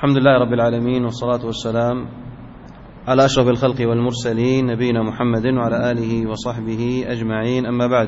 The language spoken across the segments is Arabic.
الحمد لله رب العالمين، والصلاة والسلام على أشرف الخلق والمرسلين نبينا محمد وعلى آله وصحبه أجمعين، أما بعد.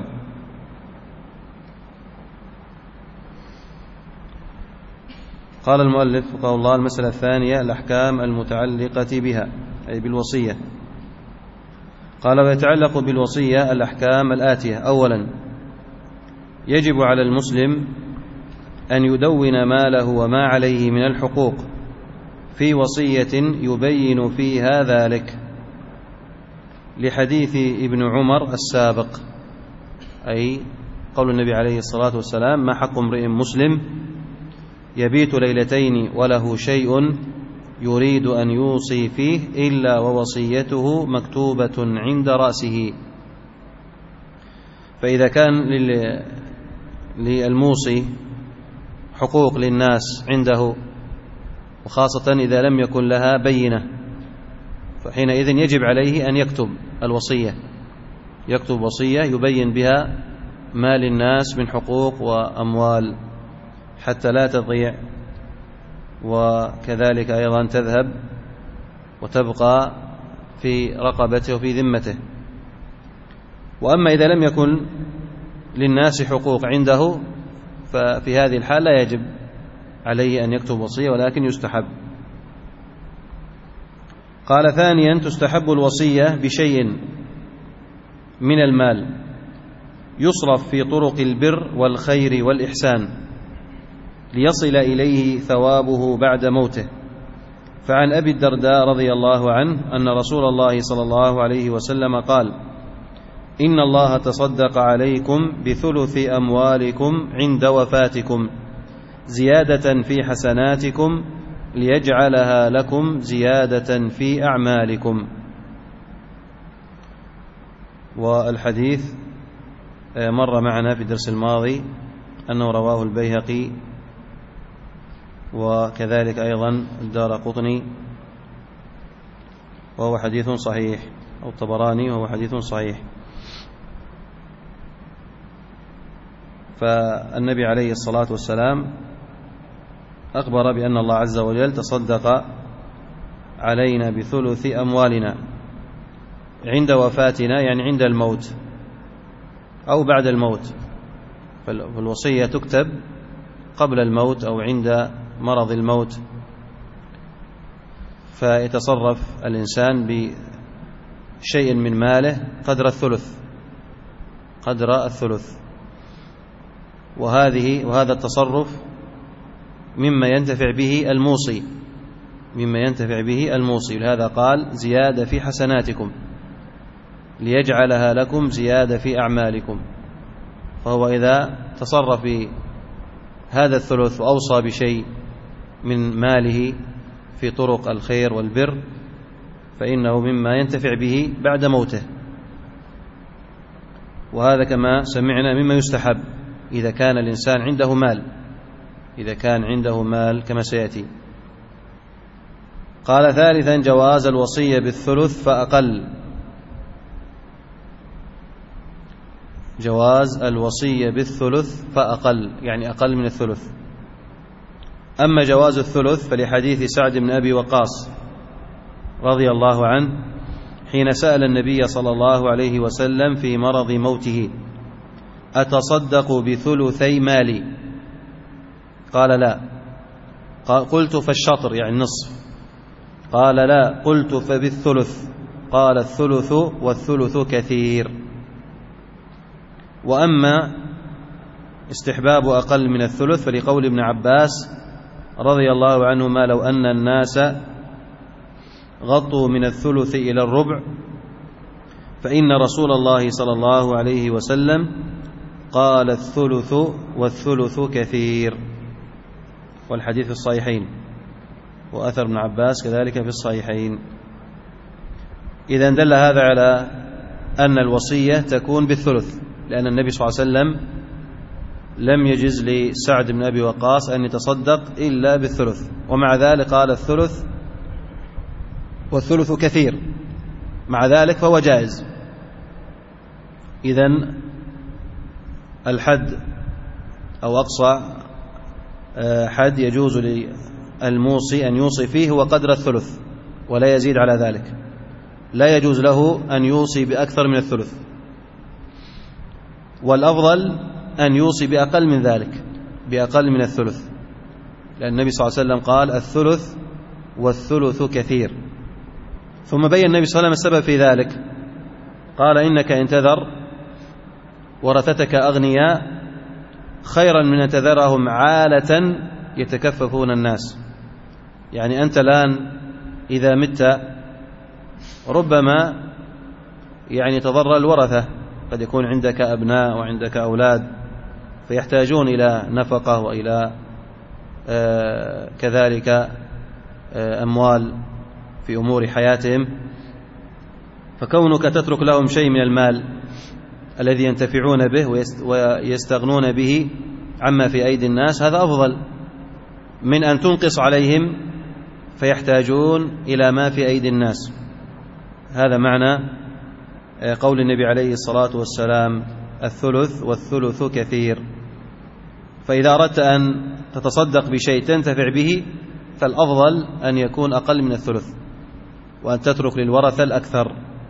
قال المؤلف رحمه الله: المسألة الثانية الأحكام المتعلقة بها، أي بالوصية. قال: ويتعلق بالوصية الأحكام الآتية: أولا، يجب على المسلم أن يدون ما له وما عليه من الحقوق في وصية يبين فيها ذلك، لحديث ابن عمر السابق، أي قول النبي عليه الصلاة والسلام: ما حق امرئ مسلم يبيت ليلتين وله شيء يريد أن يوصي فيه إلا ووصيته مكتوبة عند رأسه. فإذا كان للموصي حقوق للناس عنده، وخاصة إذا لم يكن لها بينة، فحينئذ يجب عليه أن يكتب الوصية، يكتب وصية يبين بها ما للناس من حقوق وأموال حتى لا تضيع، وكذلك أيضا تذهب وتبقى في رقبته وفي ذمته. وأما إذا لم يكن للناس حقوق عنده، ففي هذه الحال لا يجب عليه أن يكتب وصية، ولكن يستحب. قال: ثانيا، تستحب الوصية بشيء من المال يصرف في طرق البر والخير والإحسان ليصل إليه ثوابه بعد موته. فعن أبي الدرداء رضي الله عنه أن رسول الله صلى الله عليه وسلم قال: إن الله تصدق عليكم بثلث أموالكم عند وفاتكم زيادة في حسناتكم ليجعلها لكم زيادة في أعمالكم. والحديث مر معنا في الدرس الماضي أنه رواه البيهقي، وكذلك أيضا الدارقطني، وهو حديث صحيح، أو الطبراني، وهو حديث صحيح. فالنبي عليه الصلاة والسلام أخبر بأن الله عز وجل تصدق علينا بثلث أموالنا عند وفاتنا، يعني عند الموت أو بعد الموت. فالوصية تكتب قبل الموت أو عند مرض الموت، فيتصرف الإنسان بشيء من ماله قدر الثلث. وهذا التصرف مما ينتفع به الموصي، لهذا قال: زيادة في حسناتكم ليجعلها لكم زيادة في أعمالكم. فهو إذا تصرف بهذا الثلث وأوصى بشيء من ماله في طرق الخير والبر، فإنه مما ينتفع به بعد موته. وهذا كما سمعنا مما يستحب إذا كان الإنسان عنده مال كما سيأتي. قال: ثالثا، جواز الوصية بالثلث فأقل. جواز الوصية بالثلث فأقل، يعني أقل من الثلث. أما جواز الثلث فلحديث سعد بن أبي وقاص رضي الله عنه حين سأل النبي صلى الله عليه وسلم في مرض موته: أتصدق بثلثي مالي؟ قال: لا. قلت: فالشطر، يعني النصف؟ قال: لا. قلت: فبالثلث؟ قال: الثلث والثلث كثير. وأما استحباب أقل من الثلث فلقول ابن عباس رضي الله عنهما: لو أن الناس غطوا من الثلث إلى الربع فإن رسول الله صلى الله عليه وسلم قال: الثلث والثلث كثير. والحديث في الصحيحين، وأثر ابن عباس كذلك في الصحيحين. إذن دل هذا على أن الوصية تكون بالثلث، لأن النبي صلى الله عليه وسلم لم يجز لسعد بن أبي وقاص أن يتصدق إلا بالثلث، ومع ذلك قال: الثلث والثلث كثير، مع ذلك فهو جائز. إذن الحد أو أقصى حد يجوز الموصي أن يوصي فيه هو قدر الثلث ولا يزيد على ذلك، لا يجوز له أن يوصي بأكثر من الثلث، والأفضل أن يوصي بأقل من ذلك، بأقل من الثلث، لأن النبي صلى الله عليه وسلم قال الثلث والثلث كثير. ثم بين النبي صلى الله عليه وسلم السبب في ذلك، قال إنك إن تذر ورثتك أغنياء خيرا من أن تذرهم عالة يتكففون الناس. يعني أنت الآن إذا مت ربما يعني تضر الورثة، قد يكون عندك أبناء وعندك أولاد فيحتاجون إلى نفقة وإلى كذلك أموال في أمور حياتهم، فكونك تترك لهم شيء من المال الذي ينتفعون به ويستغنون به عما في أيدي الناس، هذا أفضل من أن تنقص عليهم فيحتاجون إلى ما في أيدي الناس. هذا معنى قول النبي عليه الصلاة والسلام الثلث والثلث كثير. فإذا أردت أن تتصدق بشيء تنتفع به فالأفضل أن يكون أقل من الثلث وأن تترك للورثة الأكثر.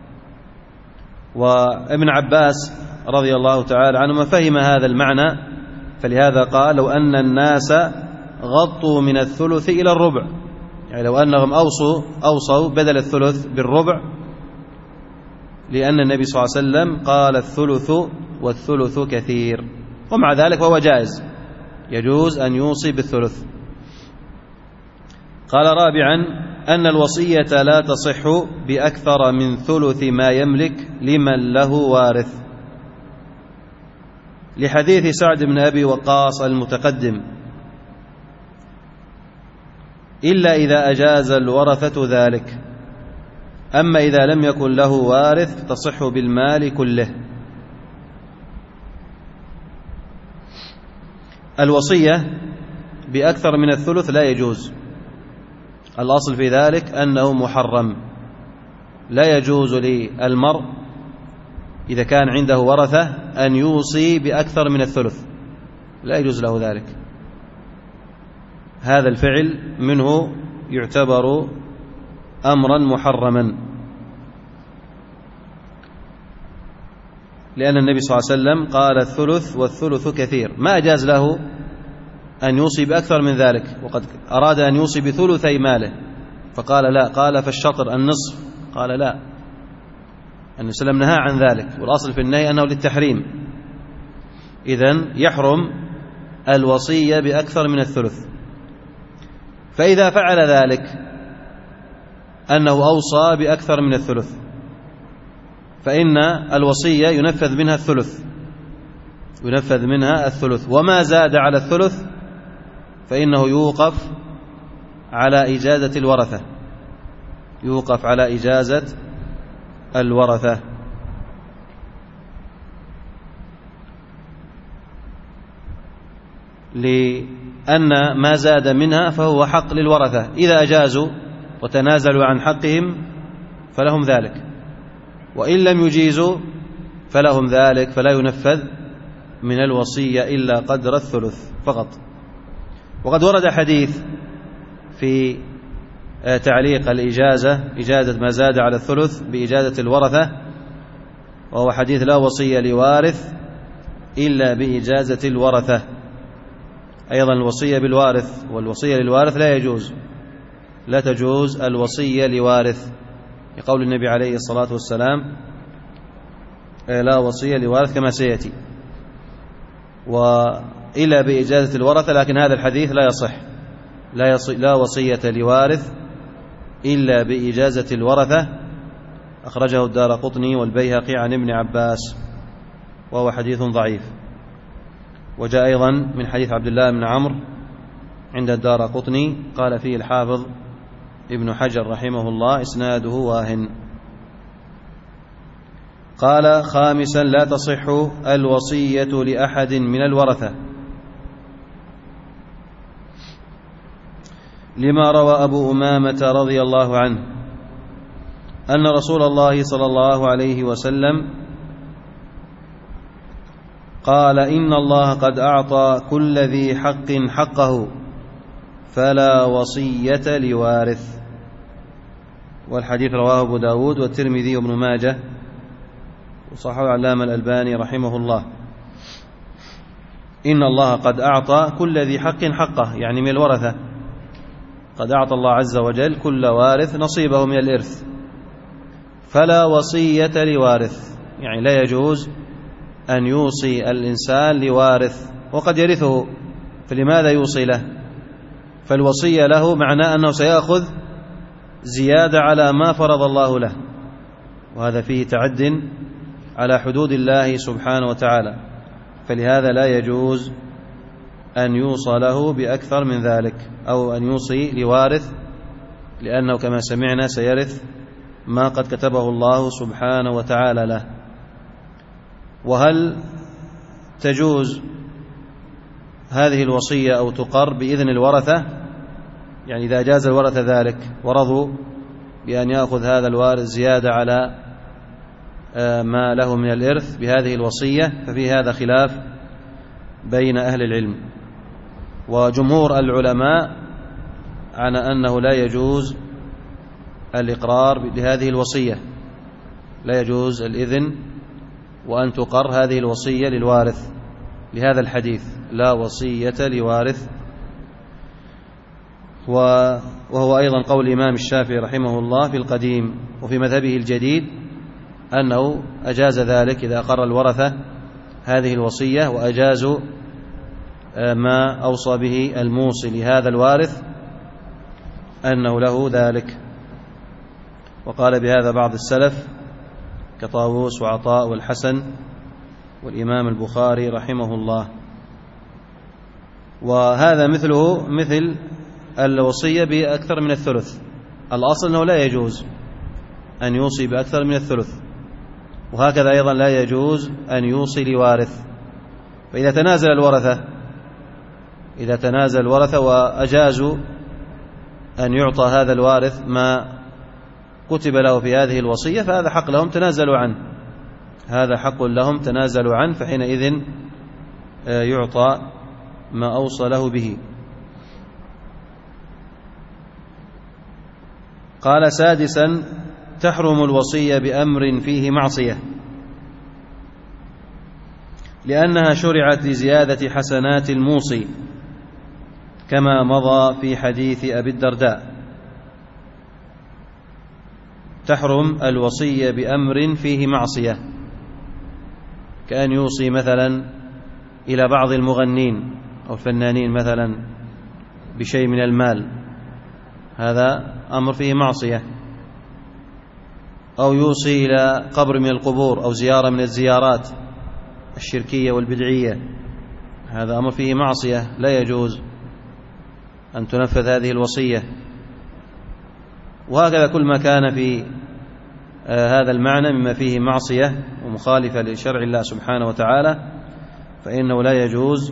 وابن عباس رضي الله تعالى عنه فهم هذا المعنى، فلهذا قال لو أن الناس غطوا من الثلث إلى الربع، يعني لو أنهم أوصوا بدل الثلث بالربع، لأن النبي صلى الله عليه وسلم قال الثلث والثلث كثير، ومع ذلك فهو جائز، يجوز أن يوصي بالثلث. قال رابعا أن الوصية لا تصح بأكثر من ثلث ما يملك لمن له وارث، لحديث سعد بن أبي وقاص المتقدم، إلا إذا أجاز الورثة ذلك، أما إذا لم يكن له وارث تصح بالمال كله. الوصية بأكثر من الثلث لا يجوز، الأصل في ذلك أنه محرم، لا يجوز للمرء إذا كان عنده ورثة أن يوصي بأكثر من الثلث، لا يجوز له ذلك، هذا الفعل منه يعتبر أمرا محرما، لأن النبي صلى الله عليه وسلم قال الثلث والثلث كثير، ما أجاز له أن يوصي بأكثر من ذلك، وقد أراد أن يوصي بثلثي ماله فقال لا، قال فالشطر النصف، قال لا، النبي صلى الله عليه وسلم نهى عن ذلك، والأصل في النهي أنه للتحريم، إذن يحرم الوصية بأكثر من الثلث. فإذا فعل ذلك أنه أوصى بأكثر من الثلث فإن الوصية ينفذ منها الثلث، وما زاد على الثلث فإنه يوقف على إجازة الورثة، لأن ما زاد منها فهو حق للورثة، إذا أجازوا وتنازلوا عن حقهم فلهم ذلك، وإن لم يجيزوا فلهم ذلك، فلا ينفذ من الوصية إلا قدر الثلث فقط. وقد ورد حديث في تعليق إجازة ما زاد على الثلث بإجازة الورثة، وهو حديث لا وصية لوارث إلا بإجازة الورثة. أيضا الوصية بالوارث والوصية للوارث لا تجوز الوصية لوارث، لقول النبي عليه الصلاة والسلام لا وصية لوارث كما سيأتي، وإلا بإجازة الورثة، لكن هذا الحديث لا يصح، لا وصية لوارث إلا بإجازة الورثة، أخرجه الدارقطني والبيهقي عن ابن عباس، وهو حديث ضعيف. وجاء أيضا من حديث عبد الله بن عمرو عند الدارقطني قال فيه الحافظ ابن حجر رحمه الله إسناده واهن. قال خامسا لا تصح الوصية لأحد من الورثة، لما روى أبو أمامة رضي الله عنه أن رسول الله صلى الله عليه وسلم قال إن الله قد أعطى كل ذي حق حقه، فلا وصية لوارث. والحديث رواه أبو داود والترمذي وابن ماجه وصححه العلامة الألباني رحمه الله. إن الله قد أعطى كل ذي حق حقه، يعني من الورثة، قد أعطى الله عز وجل كل وارث نصيبه من الإرث. فلا وصية لوارث، يعني لا يجوز أن يوصي الإنسان لوارث وقد يرثه، فلماذا يوصي له؟ فالوصية له معناه أنه سيأخذ زيادة على ما فرض الله له، وهذا فيه تعد على حدود الله سبحانه وتعالى، فلهذا لا يجوز أن يوصى له بأكثر من ذلك، أو أن يوصي لوارث، لأنه كما سمعنا سيرث ما قد كتبه الله سبحانه وتعالى له. وهل تجوز هذه الوصية أو تقر بإذن الورثة؟ يعني إذا جاز الورثة ذلك ورضوا بأن يأخذ هذا الوارث زيادة على ما له من الإرث بهذه الوصية، ففي هذا خلاف بين أهل العلم. وجمهور العلماء على أنه لا يجوز الإقرار بهذه الوصية، لا يجوز الإذن وأن تقر هذه الوصية للوارث، لهذا الحديث لا وصية لوارث. وهو أيضا قول الإمام الشافعي رحمه الله في القديم، وفي مذهبه الجديد أنه أجاز ذلك إذا أقر الورثة هذه الوصية، وأجازوا ما أوصى به الموصي لهذا الوارث أنه له ذلك. وقال بهذا بعض السلف كطاووس وعطاء والحسن والإمام البخاري رحمه الله. وهذا مثله مثل الوصية بأكثر من الثلث، الأصل أنه لا يجوز أن يوصي بأكثر من الثلث، وهكذا أيضا لا يجوز أن يوصي لوارث. فإذا تنازل الورثة وأجازوا أن يعطى هذا الوارث ما كتب له في هذه الوصية، فهذا حق لهم تنازلوا عنه، هذا حق لهم تنازلوا عنه، فحينئذ يعطى ما أوصى له به. قال سادسا: تحرم الوصية بأمر فيه معصية، لأنها شرعت لزيادة حسنات الموصي، كما مضى في حديث أبي الدرداء. تحرم الوصية بأمر فيه معصية، كأن يوصي مثلا إلى بعض المغنين أو الفنانين مثلا بشيء من المال، هذا أمر فيه معصية. أو يوصي إلى قبر من القبور أو زيارة من الزيارات الشركية والبدعية، هذا أمر فيه معصية، لا يجوز أن تنفذ هذه الوصية. وهكذا كل ما كان في هذا المعنى مما فيه معصية ومخالفة لشرع الله سبحانه وتعالى، فإنه لا يجوز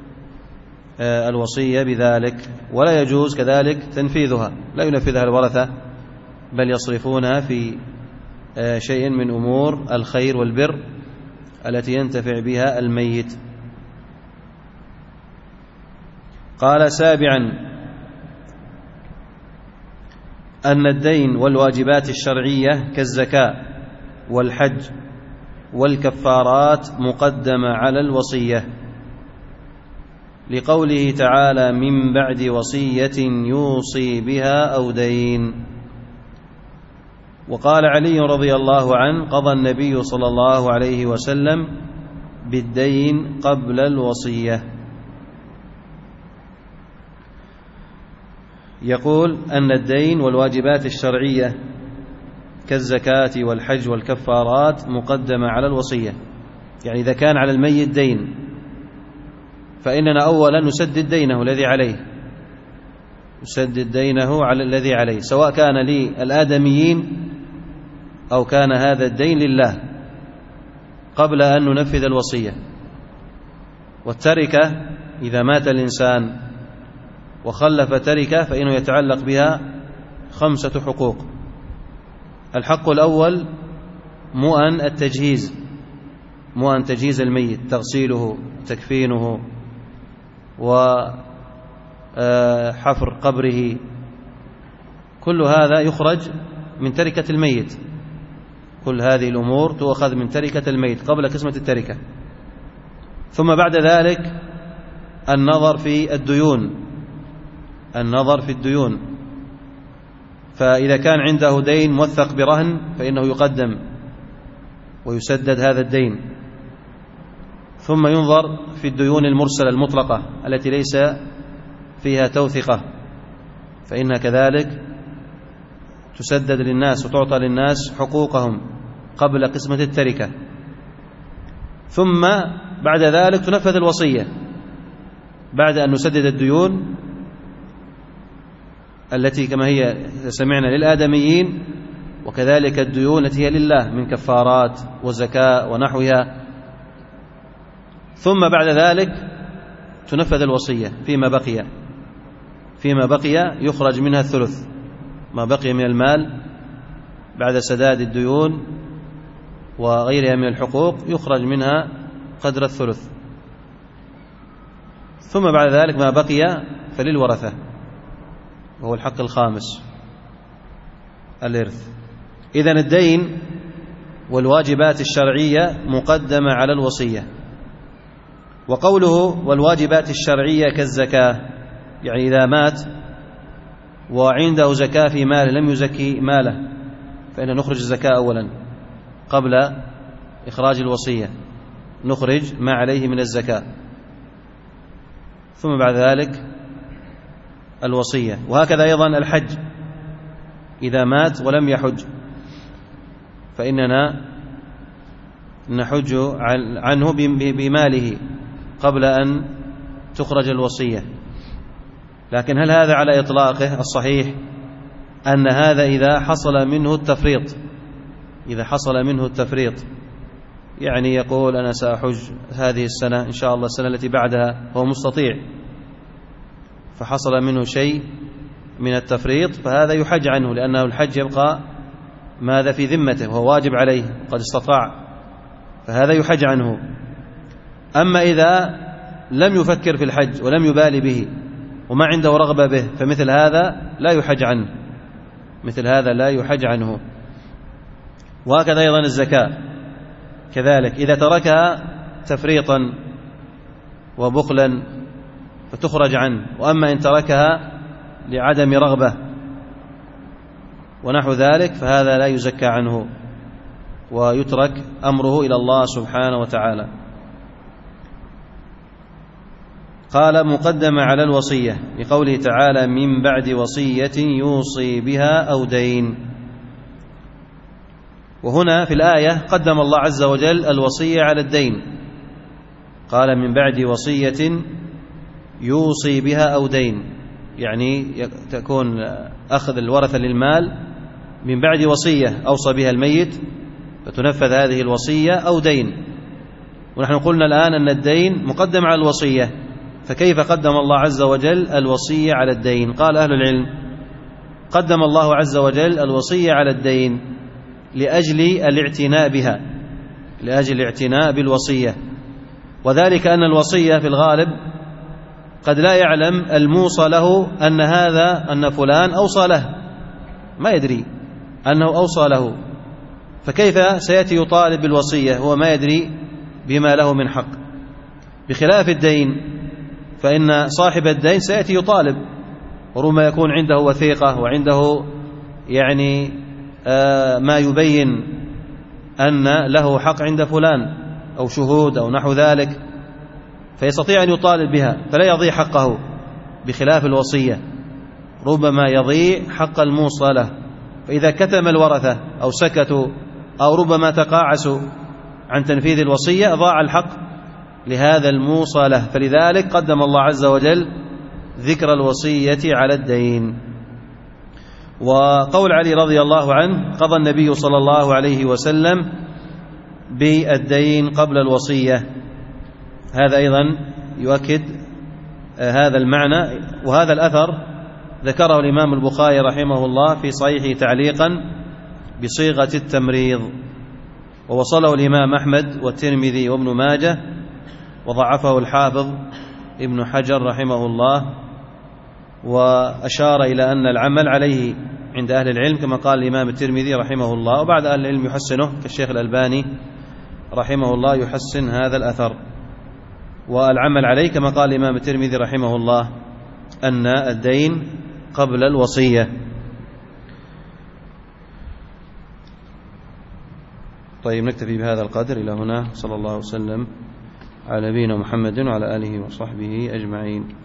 الوصية بذلك، ولا يجوز كذلك تنفيذها، لا ينفذها الورثة، بل يصرفونها في شيء من أمور الخير والبر التي ينتفع بها الميت. قال سابعا: أن الدين والواجبات الشرعية كالزكاة والحج والكفارات مقدمة على الوصية، لقوله تعالى: من بعد وصية يوصي بها أو دين. وقال علي رضي الله عنه: قضى النبي صلى الله عليه وسلم بالدين قبل الوصية. يقول أن الدين والواجبات الشرعية كالزكاة والحج والكفارات مقدمة على الوصية، يعني إذا كان على الميت دين فإننا أولا نسدد دينه الذي عليه، نسدد دينه على الذي عليه، سواء كان للآدميين أو كان هذا الدين لله، قبل أن ننفذ الوصية. والتركة إذا مات الإنسان وخلف تركة فإنه يتعلق بها 5 حقوق. الحق الأول مؤن التجهيز، مؤن تجهيز الميت، تغسيله، تكفينه، حفر قبره، كل هذا يخرج من تركة الميت. كل هذه الأمور تؤخذ من تركة الميت قبل قسمة التركة. ثم بعد ذلك النظر في الديون، فإذا كان عنده دين موثق برهن فإنه يقدم ويسدد هذا الدين. ثم ينظر في الديون المرسلة المطلقة التي ليس فيها توثقة، فإنها كذلك تسدد للناس وتعطى للناس حقوقهم قبل قسمة التركة. ثم بعد ذلك تنفذ الوصية بعد أن نسدد الديون التي كما هي سمعنا للآدميين، وكذلك الديون التي هي لله من كفارات وزكاة ونحوها. ثم بعد ذلك تنفذ الوصية فيما بقي يخرج منها الثلث، ما بقي من المال بعد سداد الديون وغيرها من الحقوق يخرج منها قدر الثلث. ثم بعد ذلك ما بقي فللورثة، وهو الحق الخامس الإرث. إذن الدين والواجبات الشرعية مقدمة على الوصية. وقوله والواجبات الشرعية كالزكاة، يعني إذا مات وعنده زكاة في ماله لم يزكي ماله فإن نخرج الزكاة أولا قبل إخراج الوصية، نخرج ما عليه من الزكاة، ثم بعد ذلك الوصية. وهكذا أيضا الحج، إذا مات ولم يحج فإننا نحج عنه بماله قبل أن تخرج الوصية. لكن هل هذا على إطلاقه؟ الصحيح أن هذا إذا حصل منه التفريط، يعني يقول أنا سأحج هذه السنة إن شاء الله، السنة التي بعدها هو مستطيع، فحصل منه شيء من التفريط، فهذا يحج عنه، لأنه الحج يبقى ماذا في ذمته وهو واجب عليه قد استطاع، فهذا يحج عنه. أما إذا لم يفكر في الحج ولم يبالي به وما عنده رغبة به فمثل هذا لا يحج عنه. وهكذا أيضا الزكاة كذلك، إذا تركها تفريطا وبخلا فتخرج عنه، وأما إن تركها لعدم رغبة ونحو ذلك فهذا لا يزكى عنه ويترك أمره إلى الله سبحانه وتعالى. قال مقدمة على الوصية لقوله تعالى من بعد وصية يوصي بها أو دين. وهنا في الآية قدم الله عز وجل الوصية على الدين، قال من بعد وصية يوصي بها أو دين، يعني تكون أخذ الورثة للمال من بعد وصية أوصى بها الميت فتنفذ هذه الوصية أو دين. ونحن قلنا الآن أن الدين مقدم على الوصية، فكيف قدم الله عز وجل الوصية على الدين؟ قال أهل العلم قدم الله عز وجل الوصية على الدين لأجل الاعتناء بها، لأجل الاعتناء بالوصية، وذلك أن الوصية في الغالب قد لا يعلم الموصى له أن فلان أوصى له، ما يدري أنه أوصى له، فكيف سيأتي يطالب بالوصية هو ما يدري بما له من حق؟ بخلاف الدين فإن صاحب الدين سيأتي يطالب، وربما يكون عنده وثيقة وعنده يعني ما يبين أن له حق عند فلان أو شهود أو نحو ذلك، فيستطيع أن يطالب بها فلا يضيع حقه، بخلاف الوصية ربما يضيع حق الموصى له. فإذا كتم الورثة أو سكتوا أو ربما تقاعسوا عن تنفيذ الوصية ضاع الحق لهذا الموصى له، فلذلك قدم الله عز وجل ذكر الوصية على الدين. وقول علي رضي الله عنه قضى النبي صلى الله عليه وسلم بالدين قبل الوصية، هذا أيضا يؤكد هذا المعنى. وهذا الأثر ذكره الإمام البخاري رحمه الله في صحيحه تعليقا بصيغة التمريض، ووصله الإمام أحمد والترمذي وابن ماجه، وضعفه الحافظ ابن حجر رحمه الله وأشار إلى أن العمل عليه عند أهل العلم كما قال الإمام الترمذي رحمه الله، وبعد أهل العلم يحسنه كالشيخ الألباني رحمه الله يحسن هذا الأثر. والعمل عليه كما قال الإمام الترمذي رحمه الله أن الدين قبل الوصية. طيب نكتفي بهذا القدر إلى هنا. صلى الله وسلم على نبينا محمد وعلى آله وصحبه أجمعين.